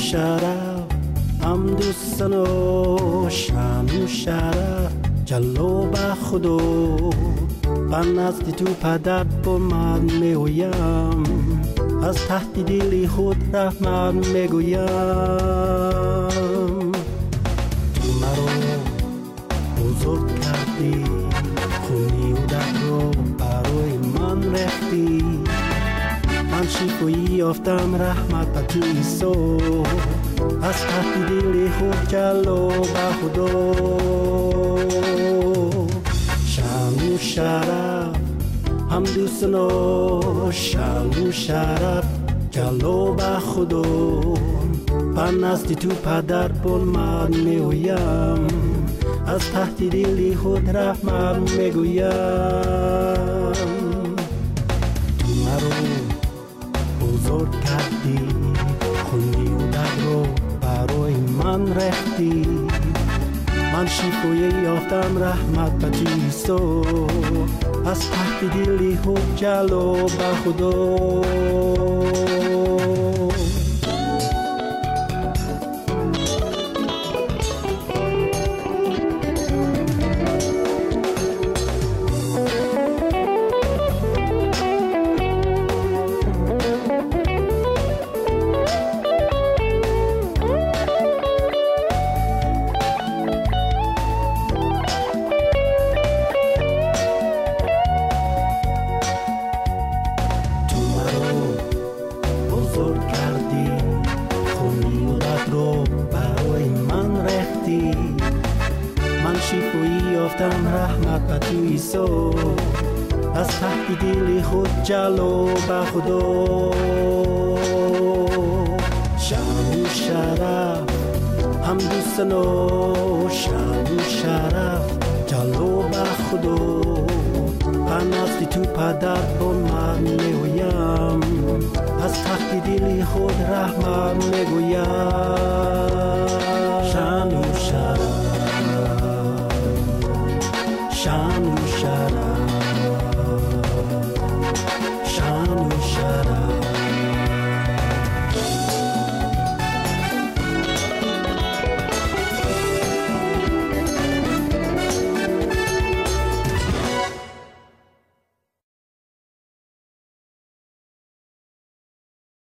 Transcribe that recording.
شرف هم دوستان و شان و شرف جلو به خدا من نزد تو پدر با من میگویم از ته دل خود رحمت میگویم تو مرا بزرگ کردی خونی و درد رو برای من ریختی من شفایی یافتم رحمت به تو عیسی از ته دل خود جلو به خدا شان و شرف هم دوستان و شان و شرف جلو به خدا من نزد تو پدر بول من میگویم از ته دل خود رحمت میگویم تو مرا بزرگ کردی خونی و درد رو برای من ریختی من شفای یافتم رحمت به تو عیسی از ته دل خود جلو به خدا من شفایی یافتم رحمت به تو عیسی از ته دل خود جلو به خدا شان و شرف هم دوستان و شان و شرف جلو به خدا من نزد تو پدر با من میگویم از ته دل خود رحمت میگویم